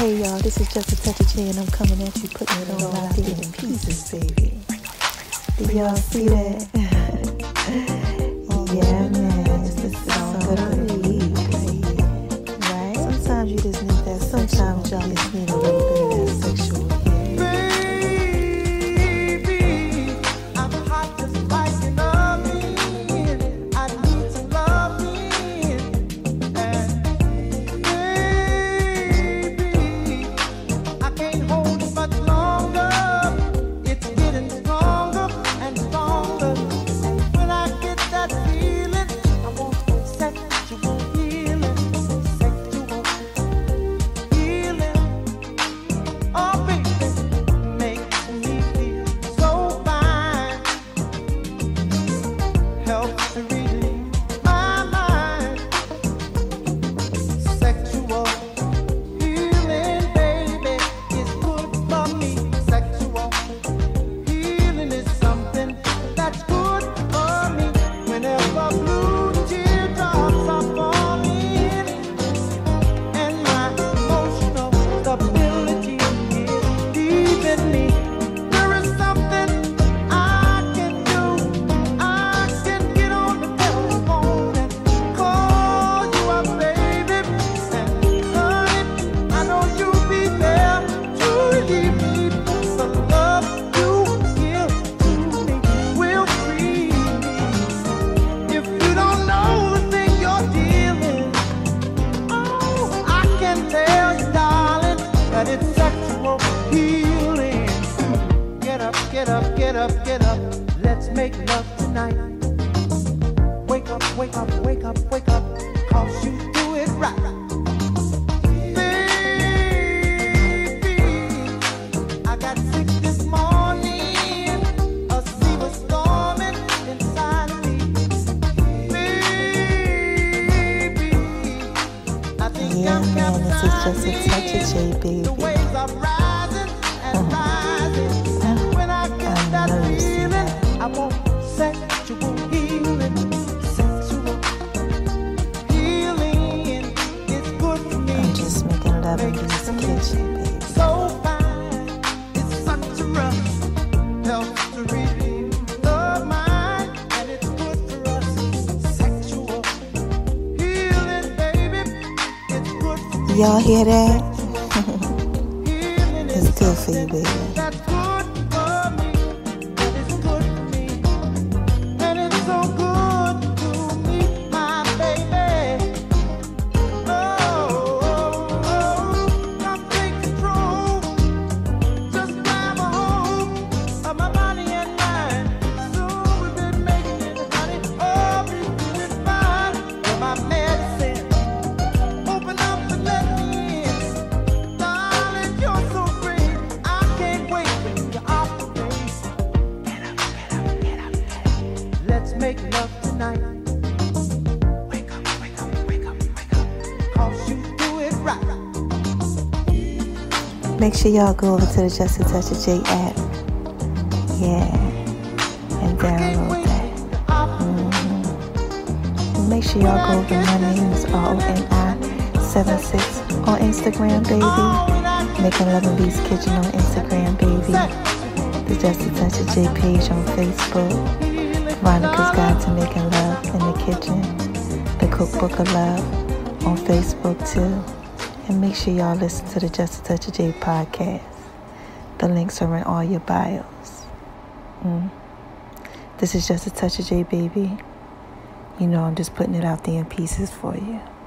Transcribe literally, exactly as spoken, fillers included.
Hey y'all, this is Just a Touch of J and I'm coming at you, putting it on out there in pieces, baby. Do y'all see that? Yeah, man, it's the song of the week, right? Sometimes you just need that, sometimes y'all just need a little bit of that sexual healing. Get up, get up, get up, let's make love tonight. Wake up, wake up, wake up, wake up, cause you do it right. Baby, I got sick this morning, a sea was storming inside of me. Baby, I think Yeah, I'm man, this is Just a Touch of J, baby. The waves are rising and rising. That feeling, I want sexual healing, sexual healing is good for me. I'm just making love in this kitchen, baby. So fine, it's such a rush, helps to relieve the mind, and it's good for us. Sexual healing, baby, it's good for me. Y'all hear that? It's good for you, baby. That's good. Make love tonight. Wake up, wake up, wake up, wake up, cause you do it right. Make sure y'all go over to the Just a Touch of J app. Yeah. And download that. Mm-hmm. Make sure y'all go over. My name is R O N I seventy-six on Instagram, baby. Making Love in B's Kitchen on Instagram, baby. The Just a Touch of J page on Facebook. Veronica's Guide to Making Love in the Kitchen, the Cookbook of Love on Facebook too. And make sure y'all listen to the Just a Touch of J podcast. The links are in all your bios. Mm. This is Just a Touch of J, baby. You know I'm just putting it out there in pieces for you.